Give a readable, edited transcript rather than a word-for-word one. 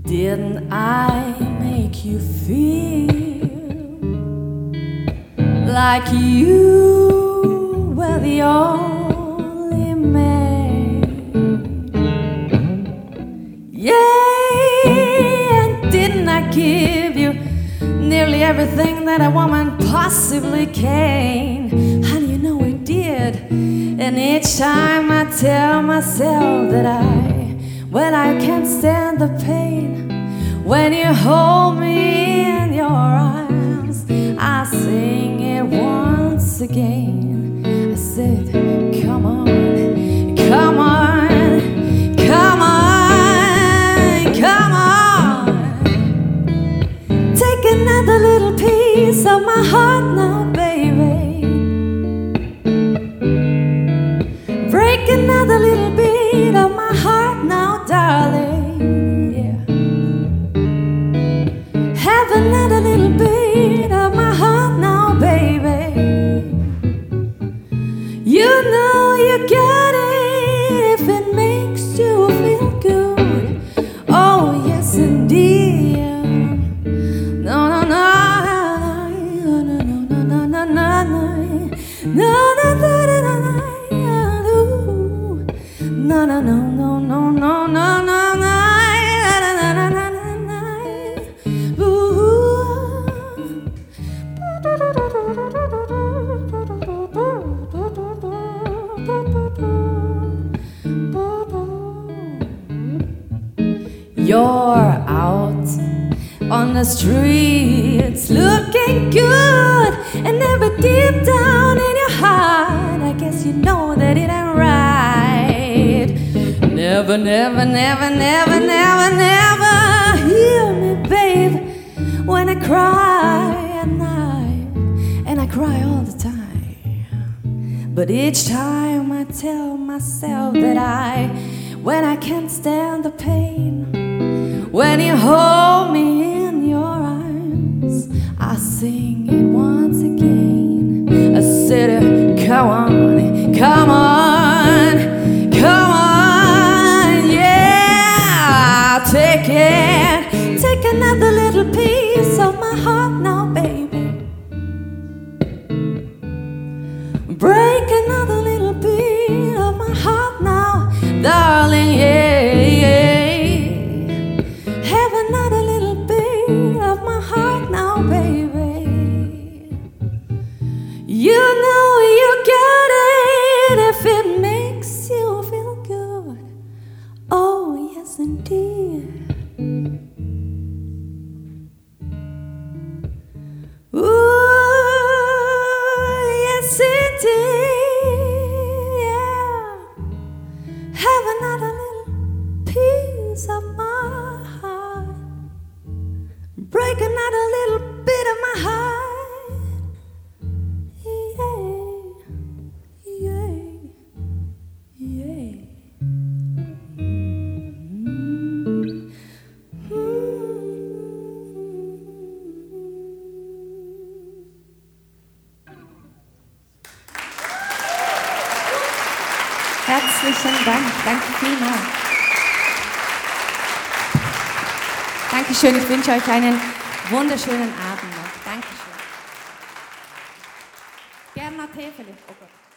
Didn't I make you feel like you were the only man? Yeah, and didn't I give you nearly everything that a woman possibly can? Honey, you know I did. And each time I tell myself that when I can't stand the pain, when you hold me in your arms, I sing it once again. I said, come on, come on, come on, come on. Take another little piece of my heart now, baby. Break another little beat of my heart now, darling, yeah. Have another little beat of my heart now, baby. You know you got it if it makes you feel good. Oh, yes, indeed. No, no, no, no, no, no, no, no, no, no, no, no, no. No, no, no, no, no, no, no, no, no, You're out on the streets looking good, and never deep down in your heart, I guess you know that it ain't right. Never, never, never, never, never, never hear me, babe, when I cry at night, and I cry all the time. But each time I tell myself that when I can't stand the pain, when you hold me in your arms, I sing it once again. I said, come on, come on, come on, yeah. Take another little piece of my heart now, baby. Break another little beat of my heart now, darling, yeah, yeah. Have another little beat of my heart now, baby. You know you got it if it makes you feel good. Oh, yes, indeed. Ooh, yes, indeed, yeah. Have another little piece of my heart. Break another little bit of my heart. Yeah, yeah, yeah. Herzlichen Dank. Danke vielmals. Dankeschön. Ich wünsche euch einen wunderschönen Abend noch. Dankeschön. Gern mal Tee vielleicht. Oh Gott.